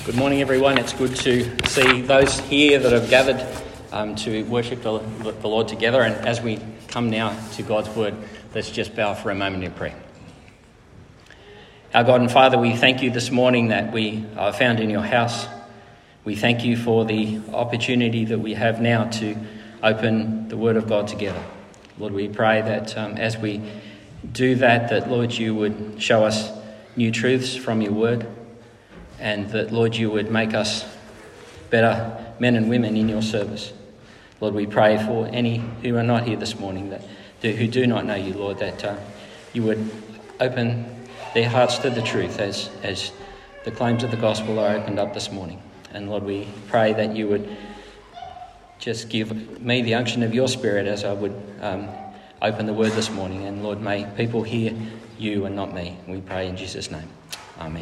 Good morning, everyone. It's good to see those here that have gathered to worship the Lord together. And as we come now to God's word, let's just bow for a moment in prayer. Our God and Father, we thank you this morning that we are found in your house. We thank you for the opportunity that we have now to open the word of God together. Lord, we pray that as we do that, Lord, you would show us new truths from your word, and that, Lord, you would make us better men and women in your service. Lord, we pray for any who are not here this morning, who do not know you, Lord, that you would open their hearts to the truth as the claims of the gospel are opened up this morning. And Lord, we pray that you would just give me the unction of your spirit as I would open the word this morning. And Lord, may people hear you and not me. We pray in Jesus' name. Amen.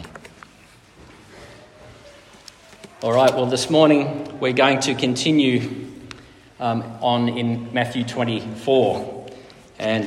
All right, well, this morning we're going to continue on in Matthew 24. And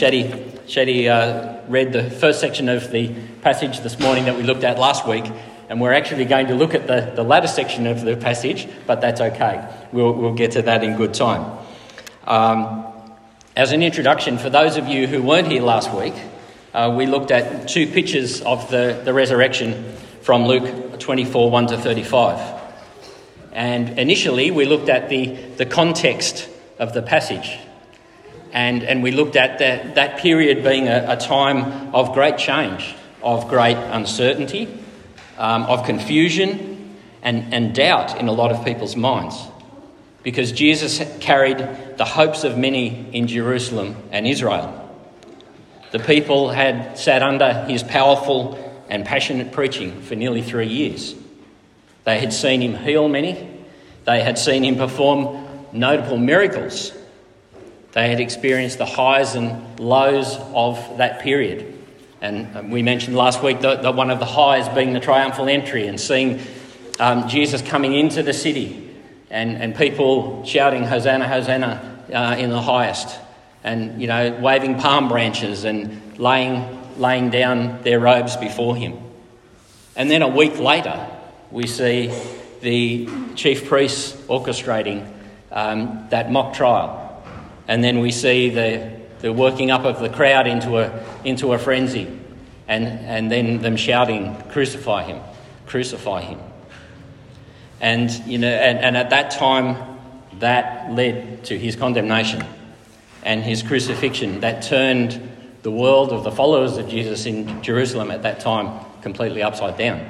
Shadi read the first section of the passage this morning that we looked at last week. And we're actually going to look at the latter section of the passage, but that's okay. We'll get to that in good time. As an introduction, for those of you who weren't here last week, we looked at two pictures of the resurrection from Luke 24, 1 to 35. And initially, we looked at the context of the passage. And we looked at that period being a time of great change, of great uncertainty, of confusion and doubt in a lot of people's minds. Because Jesus carried the hopes of many in Jerusalem and Israel. The people had sat under his powerful and passionate preaching for nearly 3 years. They had seen him heal many. They had seen him perform notable miracles. They had experienced the highs and lows of that period. And we mentioned last week that one of the highs being the triumphal entry and seeing Jesus coming into the city and people shouting, Hosanna, Hosanna in the highest. And, waving palm branches and laying down their robes before him. And then a week later, we see the chief priests orchestrating that mock trial. And then we see the working up of the crowd into a frenzy. And then them shouting, crucify him, crucify him. And, and at that time, that led to his condemnation and his crucifixion. That turned the world of the followers of Jesus in Jerusalem at that time completely upside down.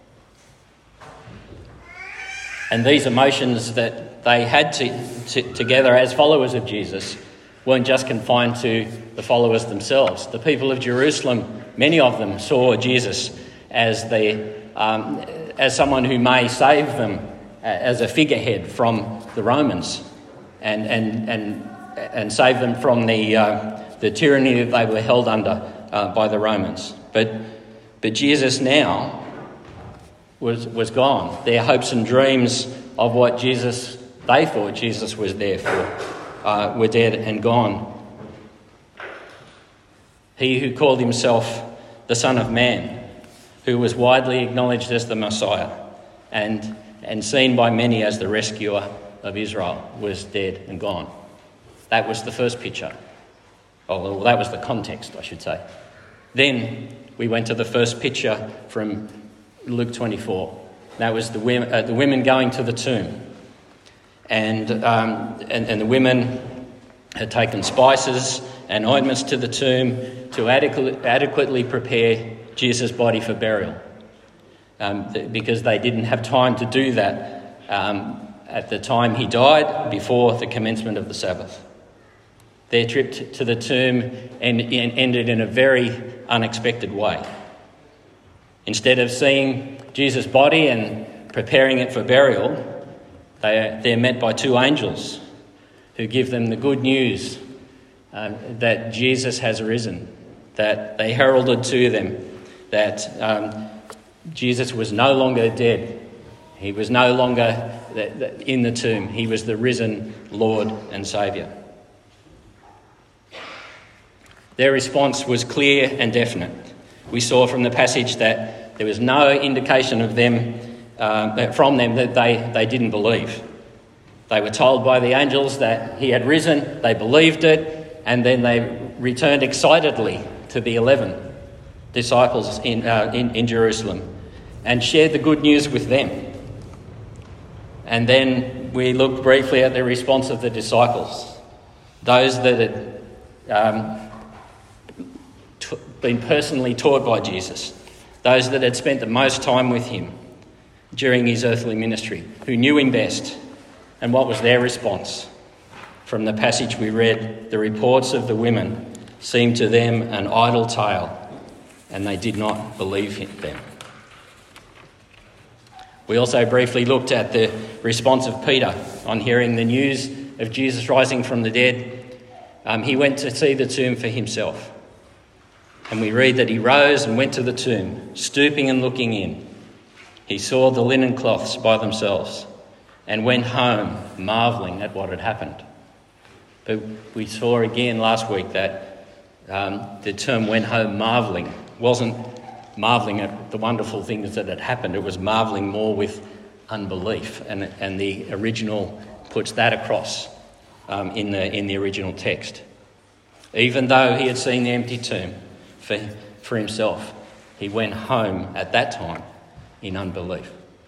And these emotions that they had together as followers of Jesus weren't just confined to the followers themselves. The people of Jerusalem, many of them saw Jesus as someone who may save them as a figurehead from the Romans and save them from the tyranny that they were held under by the Romans. But Jesus now was gone. Their hopes and dreams of what they thought Jesus was there for were dead and gone. He who called himself the Son of Man, who was widely acknowledged as the Messiah and seen by many as the rescuer of Israel, was dead and gone. That was the first picture. Well, that was the context, I should say. Then we went to the first picture from Luke 24. That was the women going to the tomb. And the women had taken spices and ointments to the tomb to adequately prepare Jesus' body for burial. Because they didn't have time to do that at the time he died, before the commencement of the Sabbath. Their trip to the tomb ended in a very unexpected way. Instead of seeing Jesus' body and preparing it for burial, they're met by two angels who give them the good news that Jesus has risen, that they heralded to them that Jesus was no longer dead. He was no longer in the tomb. He was the risen Lord and Saviour. Their response was clear and definite. We saw from the passage that there was no indication of them from them that they didn't believe. They were told by the angels that he had risen, they believed it, and then they returned excitedly to the 11 disciples in Jerusalem and shared the good news with them. And then we looked briefly at the response of the disciples, those that had been personally taught by Jesus, those that had spent the most time with him during his earthly ministry, who knew him best. And what was their response? From the passage we read, the reports of the women seemed to them an idle tale, and they did not believe them. We also briefly looked at the response of Peter on hearing the news of Jesus rising from the dead. He went to see the tomb for himself. And we read that he rose and went to the tomb, stooping and looking in. He saw the linen cloths by themselves and went home marvelling at what had happened. But we saw again last week that the term went home marvelling wasn't marvelling at the wonderful things that had happened. It was marvelling more with unbelief. And the original puts that across in the original text. Even though he had seen the empty tomb for himself, he went home at that time in unbelief.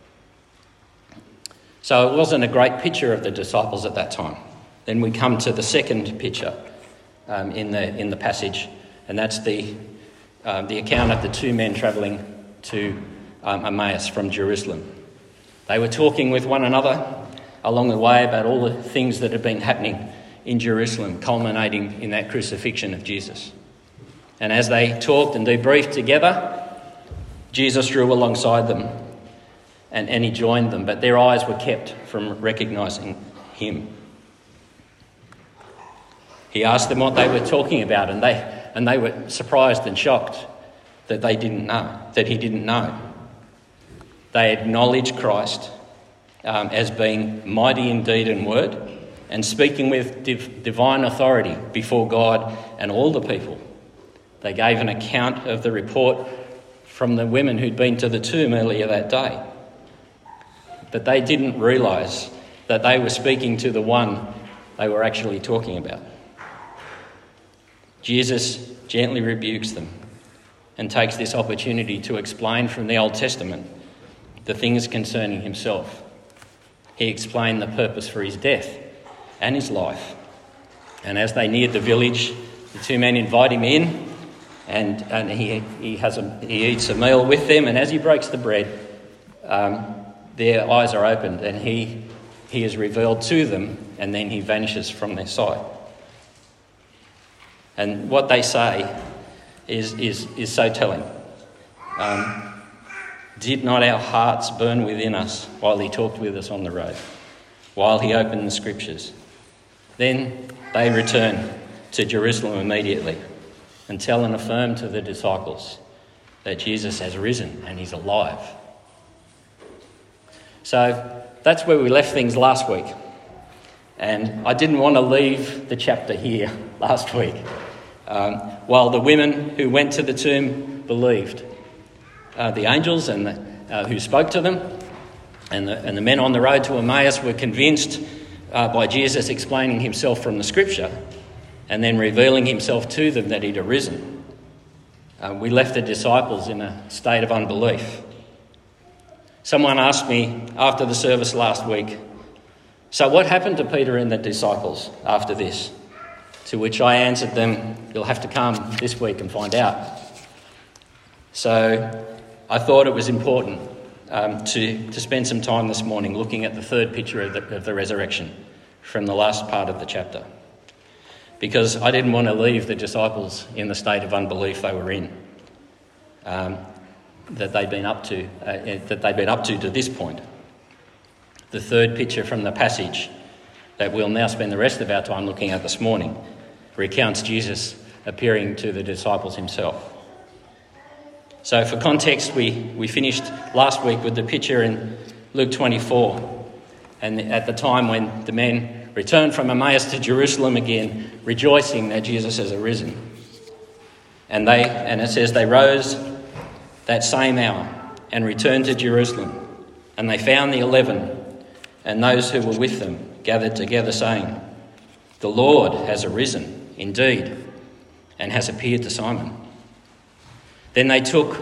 So it wasn't a great picture of the disciples at that time. Then we come to the second picture in the passage, and that's the account of the two men travelling to Emmaus from Jerusalem. They were talking with one another along the way about all the things that had been happening in Jerusalem, culminating in that crucifixion of Jesus. And as they talked and debriefed together, Jesus drew alongside them and he joined them, but their eyes were kept from recognising him. He asked them what they were talking about, and they were surprised and shocked that he didn't know. They acknowledged Christ as being mighty in deed and word and speaking with divine authority before God and all the people. They gave an account of the report from the women who'd been to the tomb earlier that day. But they didn't realise that they were speaking to the one they were actually talking about. Jesus gently rebukes them and takes this opportunity to explain from the Old Testament the things concerning himself. He explained the purpose for his death and his life. And as they neared the village, the two men invite him in, and he eats a meal with them. And as he breaks the bread, their eyes are opened, and he is revealed to them, and then he vanishes from their sight. And what they say is so telling. Did not our hearts burn within us while he talked with us on the road, while he opened the scriptures? Then they return to Jerusalem immediately and tell and affirm to the disciples that Jesus has risen and he's alive. So that's where we left things last week. And I didn't want to leave the chapter here last week. While the women who went to the tomb believed, the angels and who spoke to them and the men on the road to Emmaus were convinced by Jesus explaining himself from the scripture and then revealing himself to them that he'd arisen. We left the disciples in a state of unbelief. Someone asked me after the service last week, so what happened to Peter and the disciples after this? To which I answered them, you'll have to come this week and find out. So I thought it was important to spend some time this morning looking at the third picture of the resurrection from the last part of the chapter. Because I didn't want to leave the disciples in the state of unbelief they were in, that they'd been up to this point. The third picture from the passage that we'll now spend the rest of our time looking at this morning recounts Jesus appearing to the disciples himself. So for context, we finished last week with the picture in Luke 24, and at the time when the men returned from Emmaus to Jerusalem again, rejoicing that Jesus has arisen. And it says they rose that same hour and returned to Jerusalem, And they found the 11 and those who were with them gathered together, saying, "The Lord has arisen indeed and has appeared to Simon." Then they told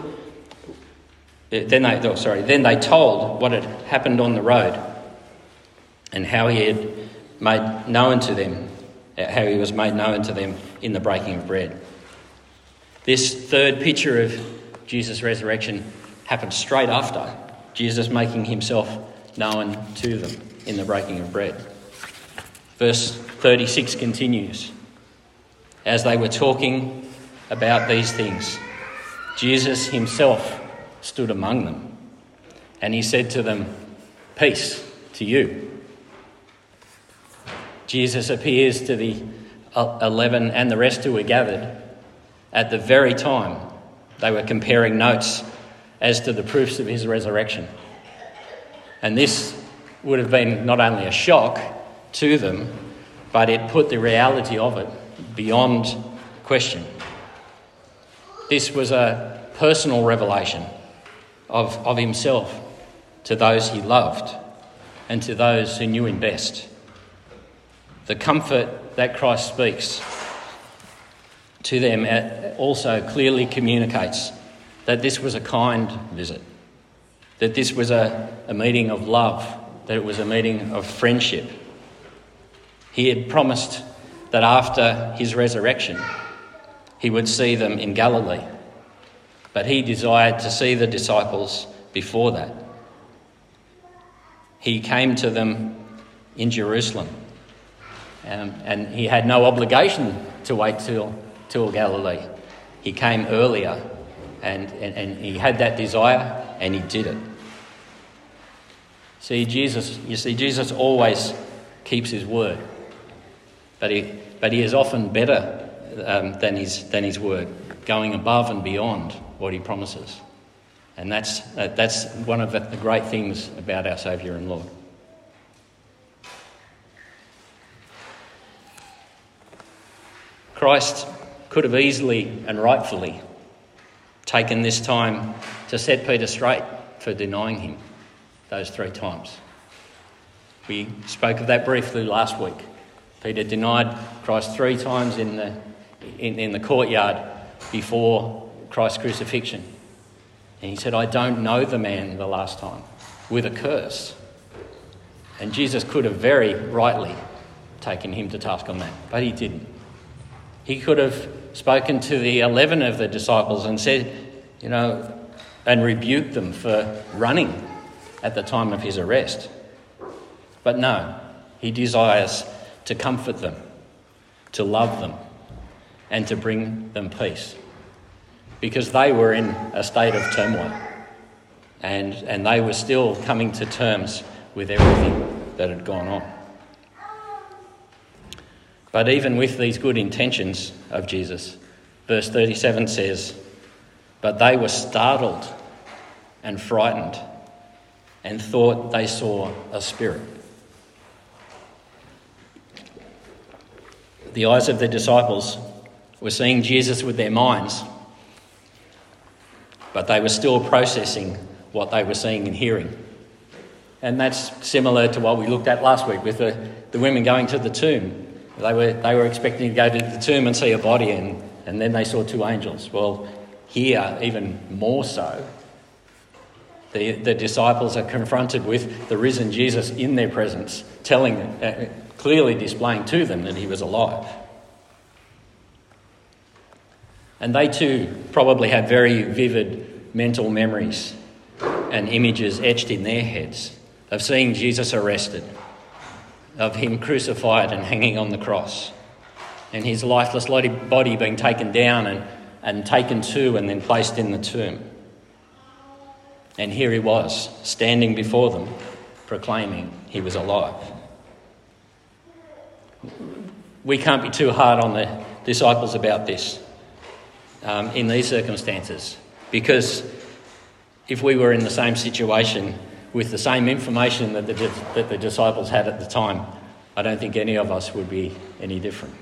what had happened on the road and how he had made known to them, how he was made known to them in the breaking of bread. This third picture of Jesus' resurrection happened straight after Jesus making himself known to them in the breaking of bread. Verse 36 continues. As they were talking about these things, Jesus himself stood among them, and he said to them, "Peace to you." Jesus appears to the 11 and the rest who were gathered at the very time they were comparing notes as to the proofs of his resurrection. And this would have been not only a shock to them, but it put the reality of it beyond question. This was a personal revelation of himself to those he loved and to those who knew him best. The comfort that Christ speaks to them also clearly communicates that this was a kind visit, that this was a meeting of love, that it was a meeting of friendship. He had promised that after his resurrection, he would see them in Galilee, but he desired to see the disciples before that. He came to them in Jerusalem, and he had no obligation to wait till Galilee. He came earlier, and he had that desire, and he did it. Jesus always keeps his word, but he is often better than his word, going above and beyond what he promises. And that's one of the great things about our Saviour and Lord. Christ could have easily and rightfully taken this time to set Peter straight for denying him those 3 times. We spoke of that briefly last week. Peter denied Christ 3 times in the courtyard before Christ's crucifixion. And he said, "I don't know the man," the last time, with a curse. And Jesus could have very rightly taken him to task on that, but he didn't. He could have spoken to the 11 of the disciples and said, and rebuked them for running at the time of his arrest. But no, he desires to comfort them, to love them, and to bring them peace. Because they were in a state of turmoil, and they were still coming to terms with everything that had gone on. But even with these good intentions of Jesus, verse 37 says, "But they were startled and frightened and thought they saw a spirit." The eyes of the disciples were seeing Jesus with their minds, but they were still processing what they were seeing and hearing. And that's similar to what we looked at last week with the women going to the tomb. They were expecting to go to the tomb and see a body, and then they saw 2 angels. Well, here, even more so, the disciples are confronted with the risen Jesus in their presence, telling them, clearly displaying to them that he was alive. And they too probably had very vivid mental memories and images etched in their heads of seeing Jesus arrested, of him crucified and hanging on the cross, and his lifeless body being taken down and taken to and then placed in the tomb. And here he was, standing before them, proclaiming he was alive. We can't be too hard on the disciples about this in these circumstances, because if we were in the same situation with the same information that the disciples had at the time, I don't think any of us would be any different.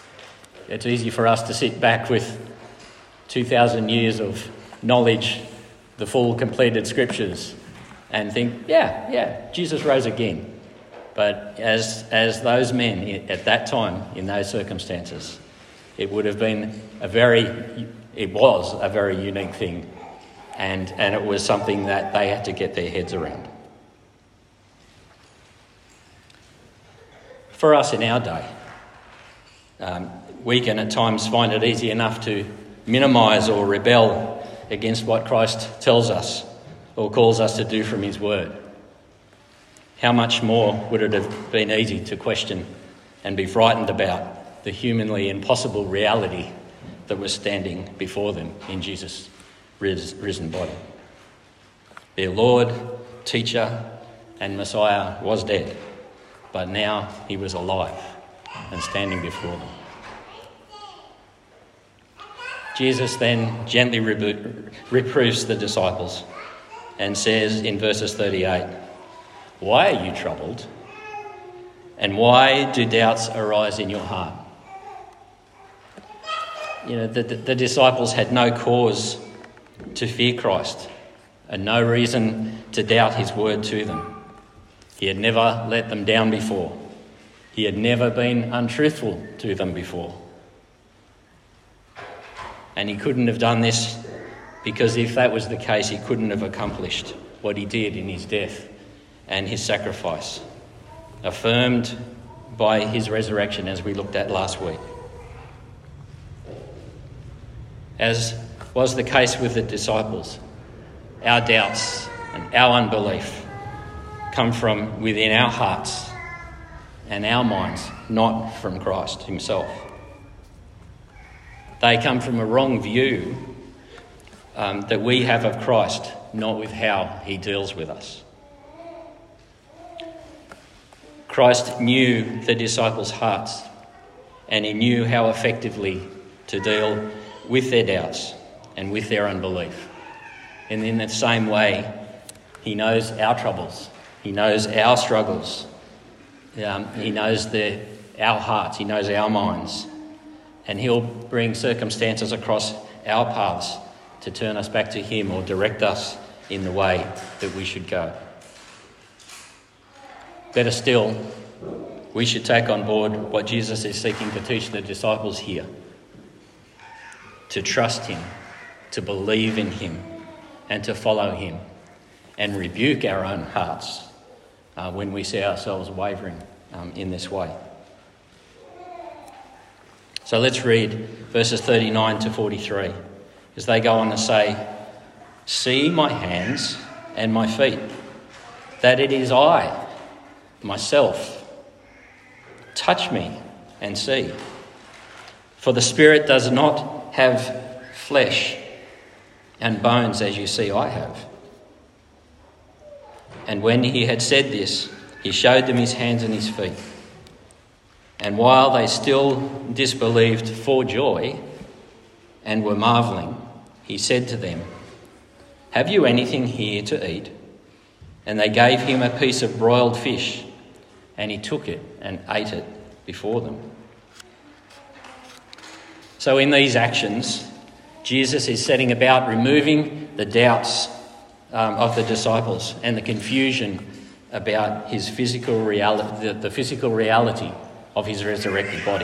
It's easy for us to sit back with 2,000 years of knowledge the full completed scriptures and think, yeah, Jesus rose again. But as those men at that time, in those circumstances, it was a very unique thing, and it was something that they had to get their heads around. For us in our day, we can at times find it easy enough to minimise or rebel against what Christ tells us or calls us to do from his word. How much more would it have been easy to question and be frightened about the humanly impossible reality that was standing before them in Jesus' risen body. Their Lord, teacher and Messiah was dead, but now he was alive and standing before them. Jesus then gently reproves the disciples and says in verses 38, "Why are you troubled? And why do doubts arise in your heart?" You know, the disciples had no cause to fear Christ and no reason to doubt his word to them. He had never let them down before. He had never been untruthful to them before. And he couldn't have done this because if that was the case, he couldn't have accomplished what he did in his death and his sacrifice, affirmed by his resurrection, as we looked at last week. As was the case with the disciples, our doubts and our unbelief come from within our hearts and our minds, not from Christ himself. They come from a wrong view that we have of Christ, not with how he deals with us. Christ knew the disciples' hearts, and he knew how effectively to deal with their doubts and with their unbelief. And in the same way, he knows our troubles. He knows our struggles. He knows our hearts. He knows our minds. And he'll bring circumstances across our paths to turn us back to him or direct us in the way that we should go. Better still, we should take on board what Jesus is seeking to teach the disciples here. To trust him, to believe in him, and to follow him, and rebuke our own hearts when we see ourselves wavering in this way. So let's read verses 39 to 43 as they go on to say, "See my hands and my feet, that it is I, myself. Touch me and see. For the Spirit does not have flesh and bones as you see I have." And when he had said this, he showed them his hands and his feet. And while they still disbelieved for joy and were marvelling, he said to them, "Have you anything here to eat?" And they gave him a piece of broiled fish, and he took it and ate it before them. So in these actions, Jesus is setting about removing the doubts of the disciples and the confusion about his physical reality, the physical reality of his resurrected body.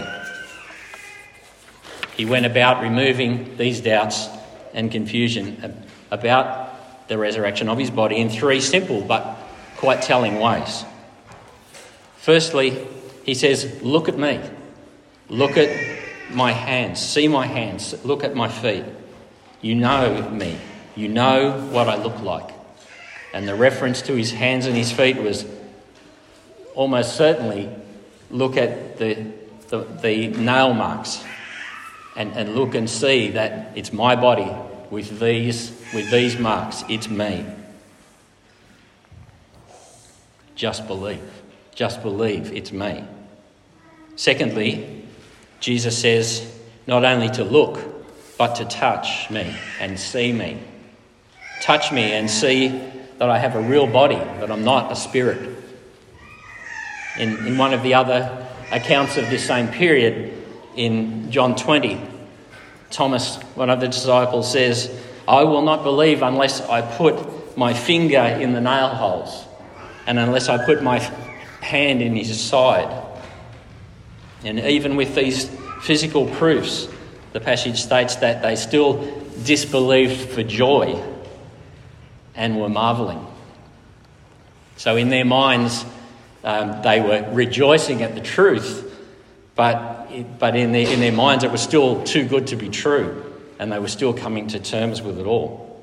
He went about removing these doubts and confusion about the resurrection of his body in three simple but quite telling ways. Firstly, he says, "Look at me. Look at my hands. See my hands. Look at my feet. You know me. You know what I look like." And the reference to his hands and his feet was almost certainly look at the nail marks and look and see that it's my body with these marks. It's me. Just believe. Just believe it's me. Secondly, Jesus says not only to look, but to touch me and see me. Touch me and see that I have a real body, that I'm not a spirit. In one of the other accounts of this same period, in John 20, Thomas, one of the disciples, says, I will not believe unless I put my finger in the nail holes and unless I put my hand in his side. And even with these physical proofs, the passage states that they still disbelieved for joy and were marvelling. So in their minds, they were rejoicing at the truth, but in their minds it was still too good to be true, and they were still coming to terms with it all.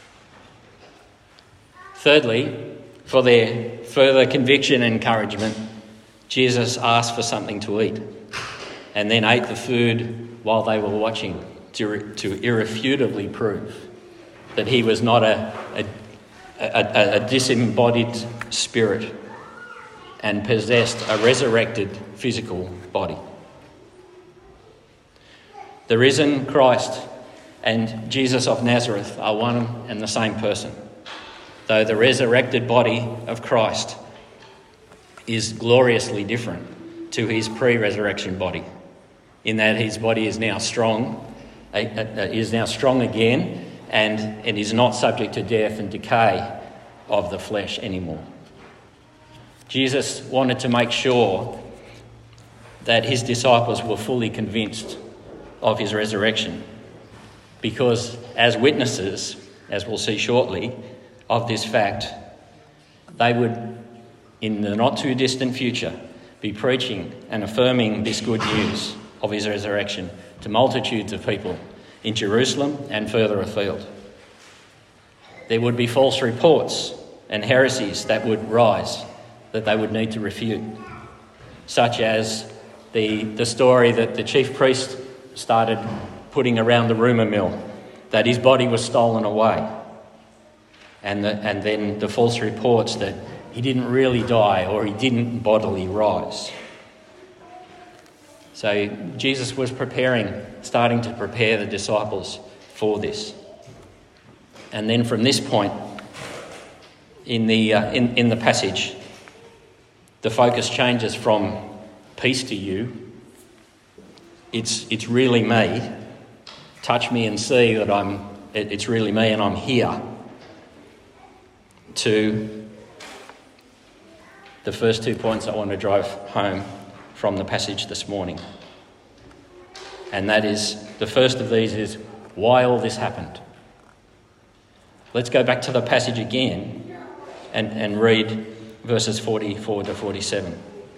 Thirdly, for their further conviction and encouragement, Jesus asked for something to eat and then ate the food while they were watching to irrefutably prove that he was not a disembodied spirit and possessed a resurrected physical body. The risen Christ and Jesus of Nazareth are one and the same person, though the resurrected body of Christ is gloriously different to his pre-resurrection body, in that his body is now strong again, and it is not subject to death and decay of the flesh anymore. Jesus wanted to make sure that his disciples were fully convinced of his resurrection, because as witnesses, as we'll see shortly, of this fact, they would, in the not too distant future, be preaching and affirming this good news of his resurrection to multitudes of people in Jerusalem and further afield. There would be false reports and heresies that would rise that they would need to refute, such as the story that the chief priest started putting around the rumour mill, that his body was stolen away, and then the false reports that he didn't really die or he didn't bodily rise. So Jesus was starting to prepare the disciples for this. And then from this point in the passage, the focus changes from peace to you. It's really me. Touch me and see that it's really me and I'm here. To the first 2 points I want to drive home from the passage this morning. And that is, the first of these is why all this happened. Let's go back to the passage again and read verses 44 to 47.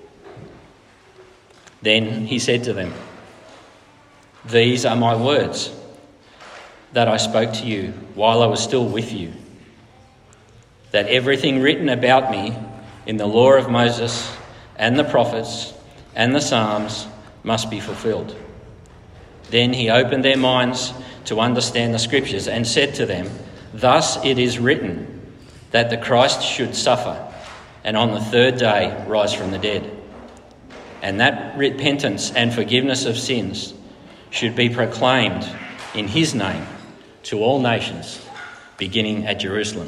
Then he said to them, "These are my words that I spoke to you while I was still with you, that everything written about me in the law of Moses and the prophets and the Psalms must be fulfilled." Then he opened their minds to understand the scriptures and said to them, "Thus it is written that the Christ should suffer and on the third day rise from the dead, and that repentance and forgiveness of sins should be proclaimed in his name to all nations, beginning at Jerusalem."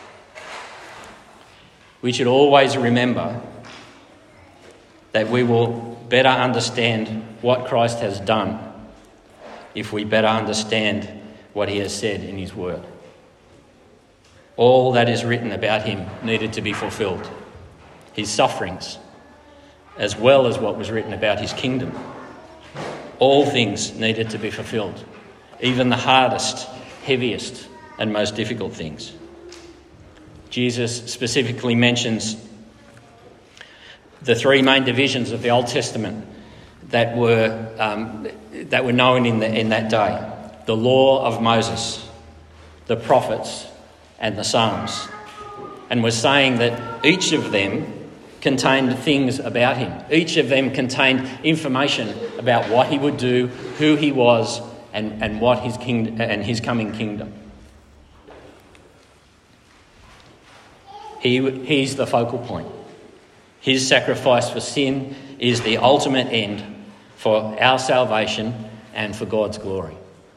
We should always remember that we will better understand what Christ has done if we better understand what he has said in his word. All that is written about him needed to be fulfilled. His sufferings, as well as what was written about his kingdom. All things needed to be fulfilled, even the hardest, heaviest, and most difficult things. Jesus specifically mentions the three main divisions of the Old Testament that were known in that day: the law of Moses, the prophets, and the Psalms, and was saying that each of them contained things about him. Each of them contained information about what he would do, who he was, and what his kingdom and his coming kingdom. He's the focal point. His sacrifice for sin is the ultimate end for our salvation and for God's glory.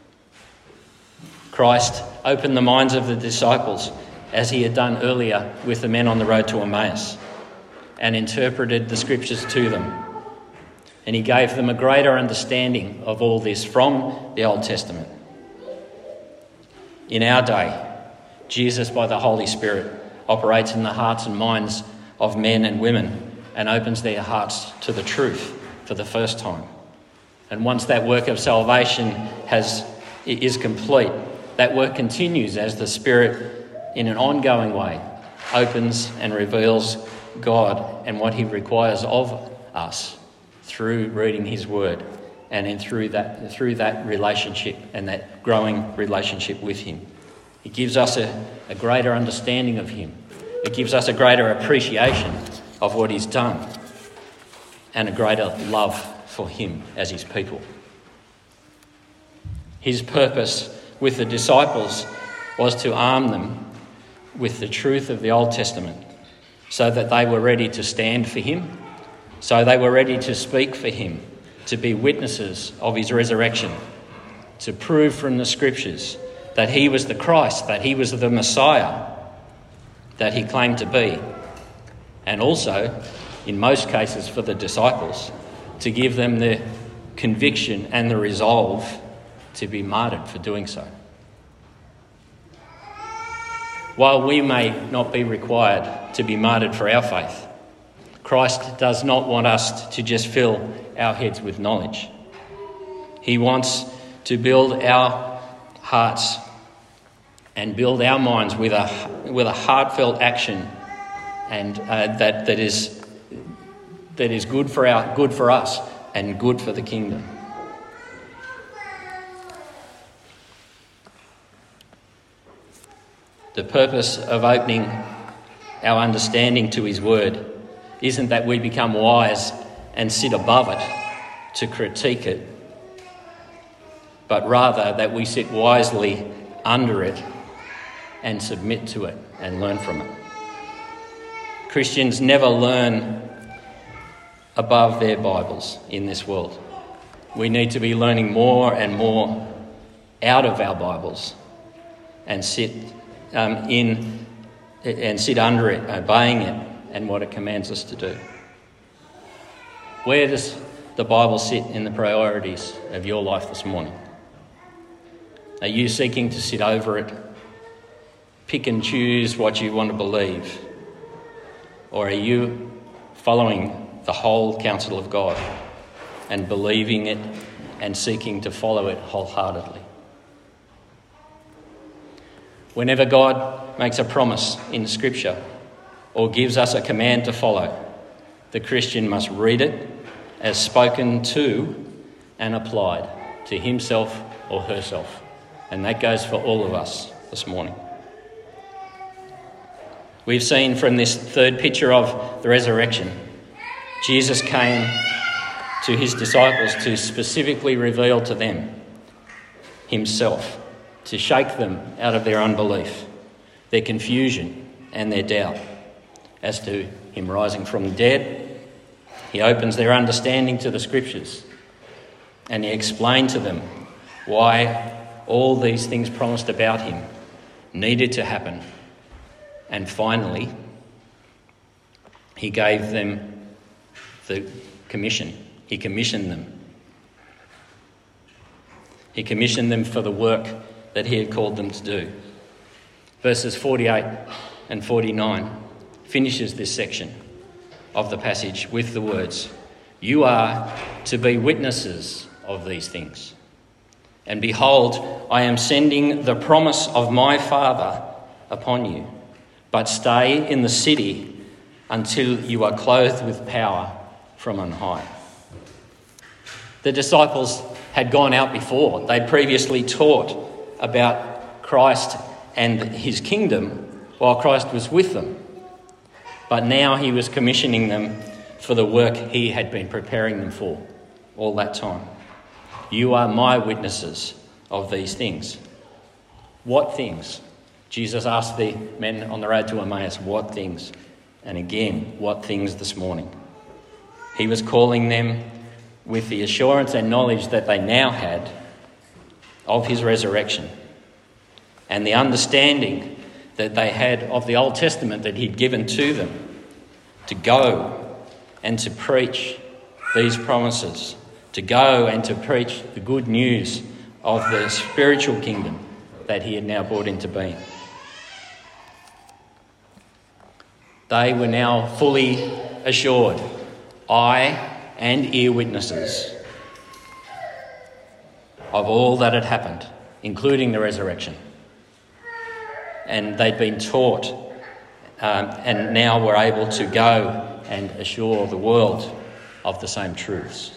Christ opened the minds of the disciples, as he had done earlier with the men on the road to Emmaus, and interpreted the scriptures to them. And he gave them a greater understanding of all this from the Old Testament. In our day, Jesus, by the Holy Spirit, operates in the hearts and minds of men and women and opens their hearts to the truth for the first time. And once that work of salvation is complete, that work continues as the Spirit, in an ongoing way, opens and reveals God and what he requires of us through reading his word and then through that relationship and that growing relationship with him. It gives us a greater understanding of him. It gives us a greater appreciation of what he's done and a greater love for him as his people. His purpose with the disciples was to arm them with the truth of the Old Testament so that they were ready to stand for him, so they were ready to speak for him, to be witnesses of his resurrection, to prove from the scriptures that he was the Christ, that he was the Messiah that he claimed to be. And also, in most cases for the disciples, to give them the conviction and the resolve to be martyred for doing so. While we may not be required to be martyred for our faith, Christ does not want us to just fill our heads with knowledge. He wants to build our hearts and build our minds with a heartfelt action, and that is good for us and good for the kingdom. The purpose of opening our understanding to his word isn't that we become wise and sit above it to critique it, but rather that we sit wisely under it and submit to it and learn from it. Christians never learn above their Bibles in this world. We need to be learning more and more out of our Bibles and sit under it, obeying it and what it commands us to do. Where does the Bible sit in the priorities of your life this morning? Are you seeking to sit over it, pick and choose what you want to believe? Or are you following the whole counsel of God and believing it and seeking to follow it wholeheartedly? Whenever God makes a promise in Scripture or gives us a command to follow, the Christian must read it as spoken to and applied to himself or herself. And that goes for all of us this morning. We've seen from this third picture of the resurrection, Jesus came to his disciples to specifically reveal to them himself, to shake them out of their unbelief, their confusion and their doubt as to him rising from the dead. He opens their understanding to the scriptures and he explained to them why all these things promised about him needed to happen. And finally, he gave them the commission. He commissioned them. He commissioned them for the work that he had called them to do. Verses 48 and 49 finishes this section of the passage with the words, "You are to be witnesses of these things. And behold, I am sending the promise of my Father upon you. But stay in the city until you are clothed with power from on high." The disciples had gone out before. They previously taught about Christ and his kingdom while Christ was with them. But now he was commissioning them for the work he had been preparing them for all that time. "You are my witnesses of these things." What things? Jesus asked the men on the road to Emmaus, what things? And again, what things this morning? He was calling them with the assurance and knowledge that they now had of his resurrection and the understanding that they had of the Old Testament that he'd given to them, to go and to preach these promises, to go and to preach the good news of the spiritual kingdom that he had now brought into being. They were now fully assured, eye and ear witnesses of all that had happened, including the resurrection. And they'd been taught and now were able to go and assure the world of the same truths.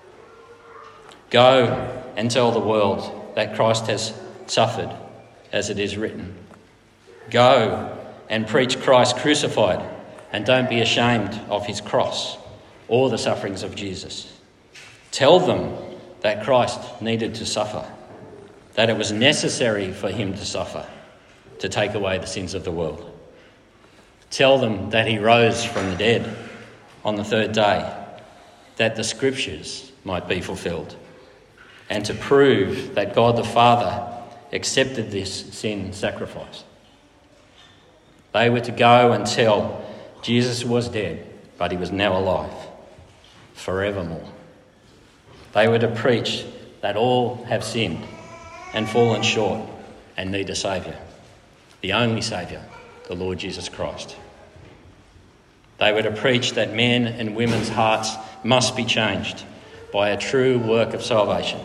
Go and tell the world that Christ has suffered, as it is written. Go and preach Christ crucified, and don't be ashamed of his cross or the sufferings of Jesus. Tell them that Christ needed to suffer, that it was necessary for him to suffer to take away the sins of the world. Tell them that he rose from the dead on the third day, that the scriptures might be fulfilled, and to prove that God the Father accepted this sin sacrifice. They were to go and tell Jesus was dead, but he was now alive, forevermore. They were to preach that all have sinned and fallen short and need a Saviour, the only Saviour, the Lord Jesus Christ. They were to preach that men and women's hearts must be changed by a true work of salvation.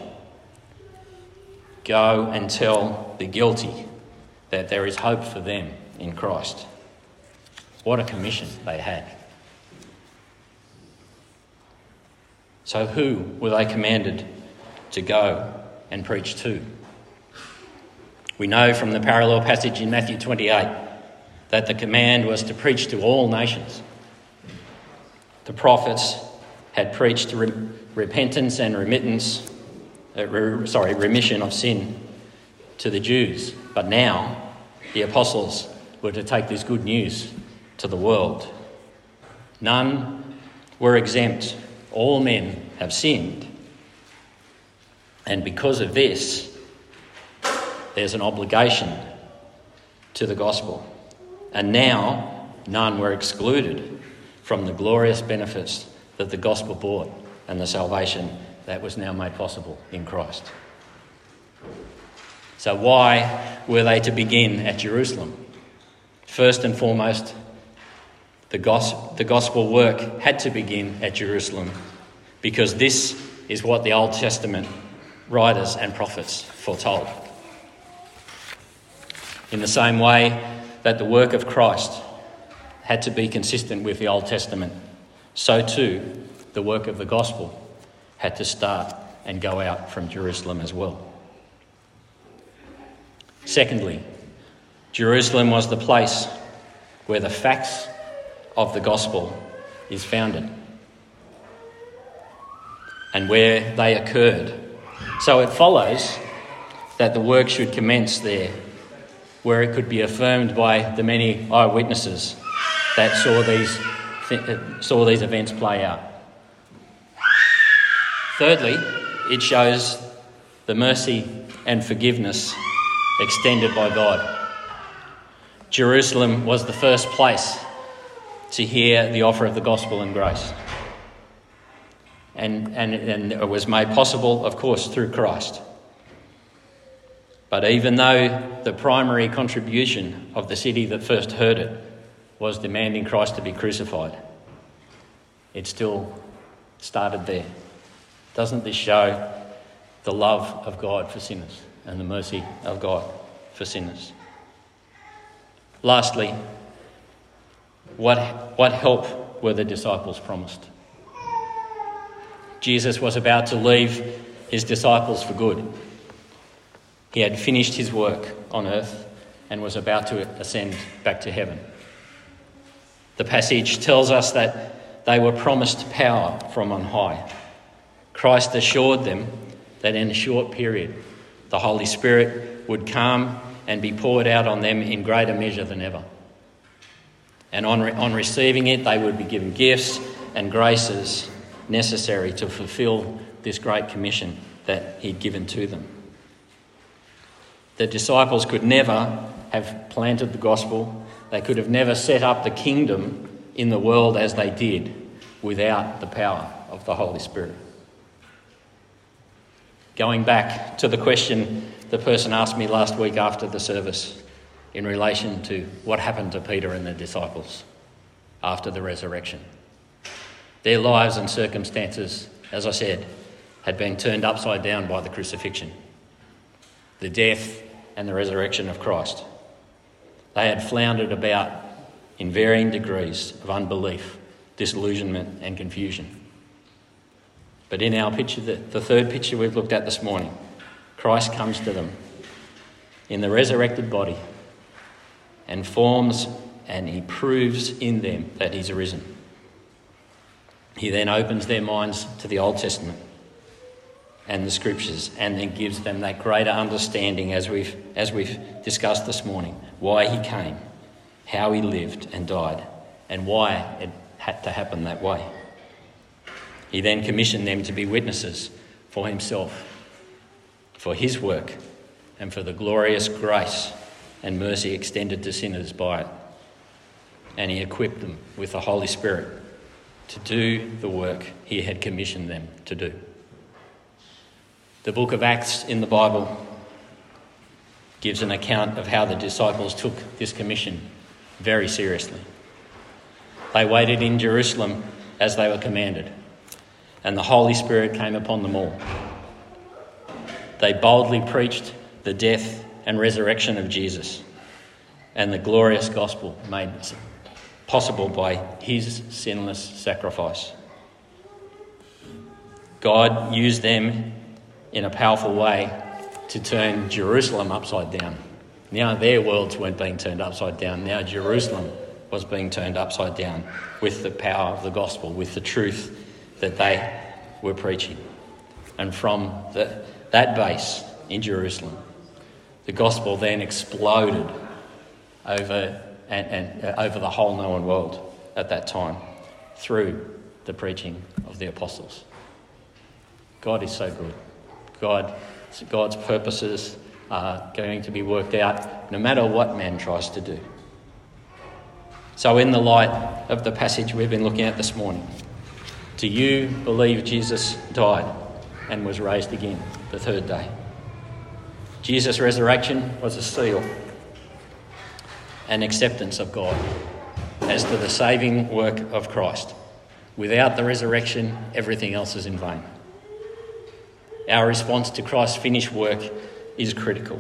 Go and tell the guilty that there is hope for them in Christ. What a commission they had. So who were they commanded to go and preach to? We know from the parallel passage in Matthew 28 that the command was to preach to all nations. The prophets had preached repentance and remission of sin to the Jews, but now the apostles were to take this good news to the world. None were exempt. All men have sinned. And because of this, there's an obligation to the gospel. And now, none were excluded from the glorious benefits that the gospel brought and the salvation that was now made possible in Christ. So why were they to begin at Jerusalem? First and foremost, the gospel work had to begin at Jerusalem because this is what the Old Testament writers and prophets foretold. In the same way that the work of Christ had to be consistent with the Old Testament, so too the work of the gospel had to start and go out from Jerusalem as well. Secondly, Jerusalem was the place where the facts of the gospel is founded and where they occurred. So it follows that the work should commence there, where it could be affirmed by the many eyewitnesses that saw these events play out. Thirdly, it shows the mercy and forgiveness extended by God. Jerusalem was the first place to hear the offer of the gospel and grace. And it was made possible, of course, through Christ. But even though the primary contribution of the city that first heard it was demanding Christ to be crucified, it still started there. Doesn't this show the love of God for sinners and the mercy of God for sinners? Lastly, what help were the disciples promised? Jesus was about to leave his disciples for good. He had finished his work on earth and was about to ascend back to heaven. The passage tells us that they were promised power from on high. Christ assured them that in a short period, the Holy Spirit would come and be poured out on them in greater measure than ever. And on receiving it, they would be given gifts and graces necessary to fulfill this great commission that he'd given to them. The disciples could never have planted the gospel. They could have never set up the kingdom in the world as they did without the power of the Holy Spirit. Going back to the question the person asked me last week after the service in relation to what happened to Peter and the disciples after the resurrection. Their lives and circumstances, as I said, had been turned upside down by the crucifixion, the death and the resurrection of Christ. They had floundered about in varying degrees of unbelief, disillusionment and confusion. But in our picture, the third picture we've looked at this morning, Christ comes to them in the resurrected body and forms and he proves in them that he's arisen. He then opens their minds to the Old Testament and the Scriptures and then gives them that greater understanding as we've discussed this morning, why he came, how he lived and died, and why it had to happen that way. He then commissioned them to be witnesses for himself, for his work, and for the glorious grace and mercy extended to sinners by it. And he equipped them with the Holy Spirit to do the work he had commissioned them to do. The book of Acts in the Bible gives an account of how the disciples took this commission very seriously. They waited in Jerusalem as they were commanded, and the Holy Spirit came upon them all. They boldly preached the death and resurrection of Jesus and the glorious gospel made possible by his sinless sacrifice. God used them in a powerful way to turn Jerusalem upside down. Now their worlds weren't being turned upside down. Now Jerusalem was being turned upside down with the power of the gospel, with the truth that they were preaching. And from that base in Jerusalem, the gospel then exploded over the whole known world at that time through the preaching of the apostles. God is so good. God's purposes are going to be worked out no matter what man tries to do. So in the light of the passage we've been looking at this morning, do you believe Jesus died and was raised again the third day? Jesus' resurrection was a seal, an acceptance of God as to the saving work of Christ. Without the resurrection, everything else is in vain. Our response to Christ's finished work is critical.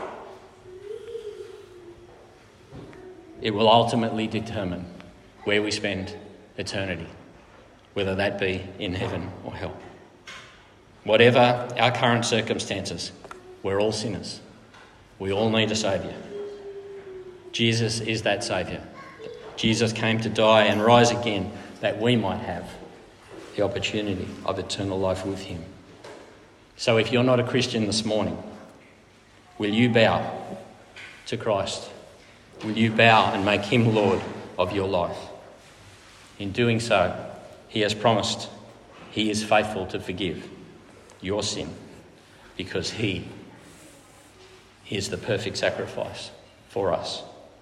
It will ultimately determine where we spend eternity, whether that be in heaven or hell. Whatever our current circumstances, we're all sinners. We all need a saviour. Jesus is that saviour. Jesus came to die and rise again that we might have the opportunity of eternal life with him. So if you're not a Christian this morning, will you bow to Christ? Will you bow and make him Lord of your life? In doing so, he has promised he is faithful to forgive your sin because he is the perfect sacrifice for us.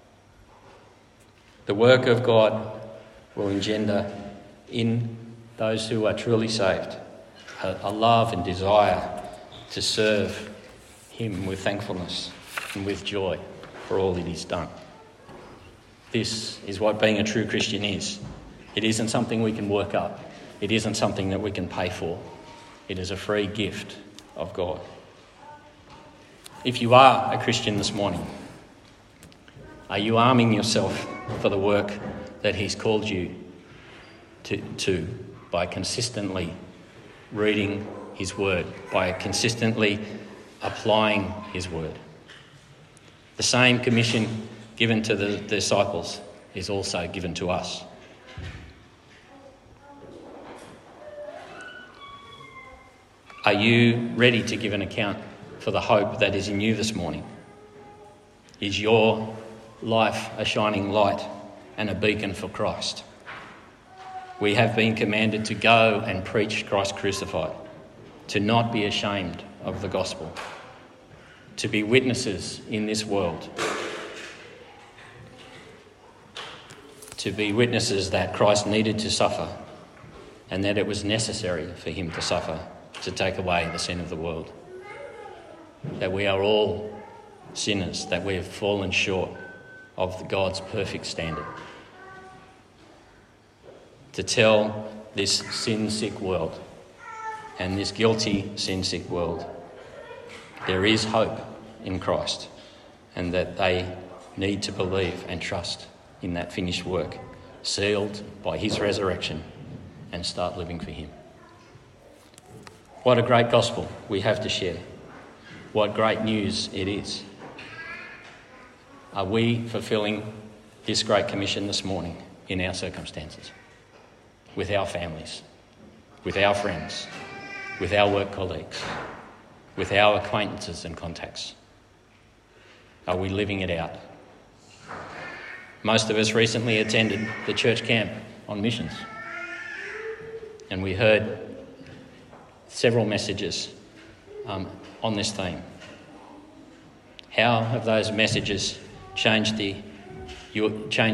The work of God will engender in those who are truly saved a love and desire to serve him with thankfulness and with joy for all that he's done. This is what being a true Christian is. It isn't something we can work up. It isn't something that we can pay for. It is a free gift of God. If you are a Christian this morning, are you arming yourself for the work that he's called you to by consistently reading his word, by consistently applying his word? The same commission given to the disciples is also given to us. Are you ready to give an account for the hope that is in you this morning? Is your life a shining light and a beacon for Christ? We have been commanded to go and preach Christ crucified, to not be ashamed of the gospel, to be witnesses in this world, to be witnesses that Christ needed to suffer and that it was necessary for him to suffer to take away the sin of the world. that we are all sinners, that we have fallen short of God's perfect standard. To tell this sin-sick world and this guilty, sin-sick world there is hope in Christ, and that they need to believe and trust in that finished work, sealed by his resurrection, and start living for him. What a great gospel we have to share. What great news it is. Are we fulfilling this great commission this morning in our circumstances, with our families, with our friends, with our work colleagues, with our acquaintances and contacts? Are we living it out? Most of us recently attended the church camp on missions, and we heard several messages on this theme. How have those messages changed your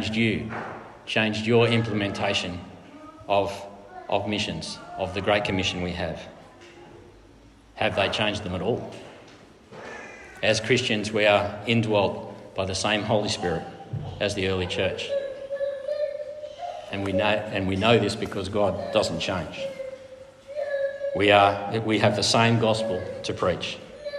implementation of missions, of the Great Commission we have? Have they changed them at all? As Christians, we are indwelt by the same Holy Spirit as the early church. And we know this because God doesn't change. We have the same gospel to preach.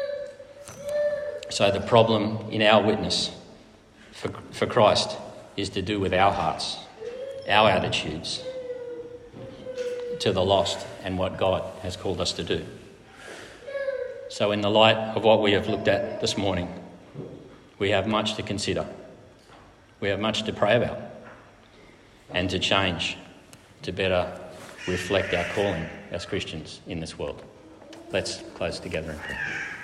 So the problem in our witness for Christ is to do with our hearts, our attitudes to the lost and what God has called us to do. So in the light of what we have looked at this morning, we have much to consider. We have much to pray about and to change to better reflect our calling as Christians in this world. Let's close together in prayer.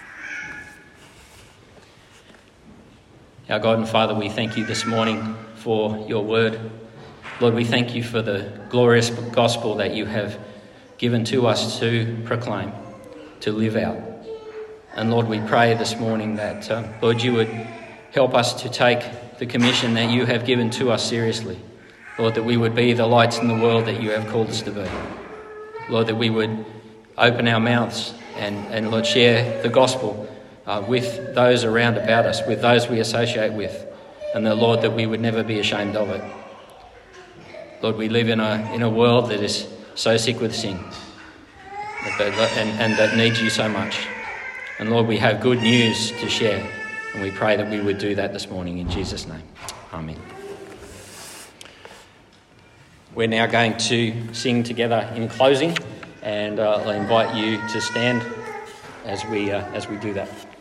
Our God and Father, we thank you this morning for your word. Lord, we thank you for the glorious gospel that you have given to us to proclaim, to live out. And Lord, we pray this morning that, Lord, you would help us to take the commission that you have given to us seriously. Lord, that we would be the lights in the world that you have called us to be. Lord, that we would open our mouths and Lord, share the gospel with those around about us, with those we associate with. And the Lord, that we would never be ashamed of it. Lord, we live in a world that is so sick with sin and that needs you so much. And Lord, we have good news to share, and we pray that we would do that this morning in Jesus' name. Amen. We're now going to sing together in closing, and I'll invite you to stand as we do that.